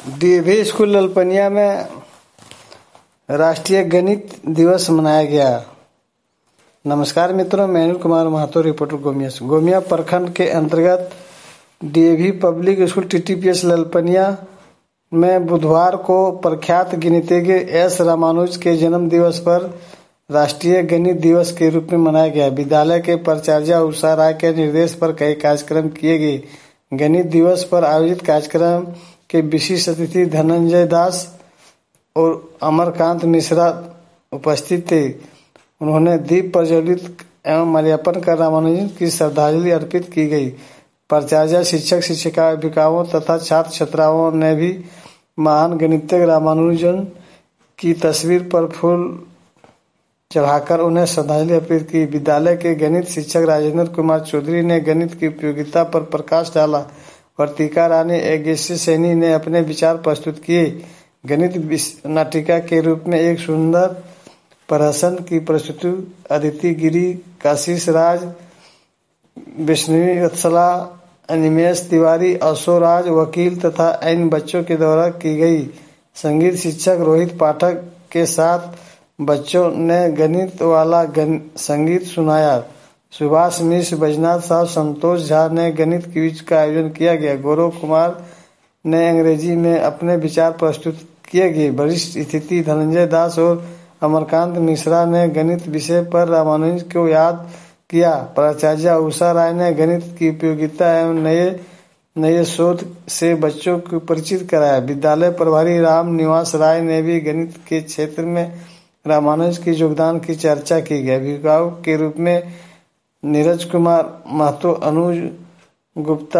DAV school Lalpania में राष्ट्रीय गणित दिवस मनाया गया। नमस्कार मित्रों, मैं अनिल कुमार महतो, रिपोर्टर गोमिया से। गोमिया प्रखंड के अंतर्गत DAV public school TTPS Lalpania में बुधवार को प्रख्यात गणितज्ञ एस रामानुज के जन्म दिवस पर राष्ट्रीय गणित दिवस के रूप में मनाया गया। विद्यालय के प्राचार्य उषा राय के निर्देश पर कई कार्यक्रम किए गए। गणित दिवस पर आयोजित कार्यक्रम के विशिष्ट अतिथि धनंजय दास और अमरकांत मिश्रा उपस्थित थे। उन्होंने दीप प्रज्वलित एवं माल्यार्पण कर रामानुजन की श्रद्धांजलि अर्पित की गई। प्राचार्य, शिक्षक, शिक्षिका, अभिभावकों तथा छात्र छात्राओं ने भी महान गणितज्ञ रामानुजन की तस्वीर पर फूल चढ़ाकर उन्हें श्रद्धांजलि अर्पित की। विद्यालय के गणित शिक्षक राजेंद्र कुमार चौधरी ने गणित की उपयोगिता पर प्रकाश डाला और टीका रानी यज्ञश्री सैनी ने अपने विचार प्रस्तुत किए। गणित नाटिका के रूप में एक सुंदर प्रहसन की प्रस्तुति अदिति गिरी, काशीष राज, विष्णुवी वत्सला, अनिमेश तिवारी, अशोक राज, वकील तथा अन्य बच्चों के द्वारा की गई। संगीत शिक्षक रोहित पाठक के साथ बच्चों ने गणित वाला संगीत सुनाया। सुभाष मिश्र, बैजनाथ साहब, संतोष झा ने गणित क्विज का आयोजन किया गया। गौरव कुमार ने अंग्रेजी में अपने विचार प्रस्तुत किए गए। वरिष्ठ अतिथि धनंजय दास और अमरकांत मिश्रा ने गणित विषय पर रामानुजन को याद किया। प्राचार्य उषा राय ने गणित की उपयोगिता एवं नए शोध से बच्चों को परिचित कराया। विद्यालय प्रभारी राम निवास राय ने भी गणित के क्षेत्र में रामानुजन के योगदान की चर्चा की गई। अभिभावक के रूप में नीरज कुमार महतो, अनुज गुप्ता,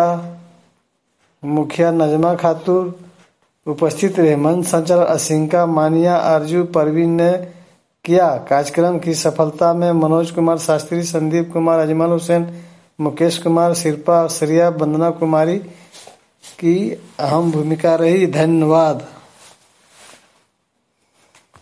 मुखिया नजमा खातून उपस्थित रहे। मंच संचालन असिंका मानिया, अर्जू परवीन ने किया। कार्यक्रम की सफलता में मनोज कुमार शास्त्री, संदीप कुमार, अजमल हुसैन, मुकेश कुमार, शिल्पा श्रिया, वंदना कुमारी की अहम भूमिका रही। धन्यवाद।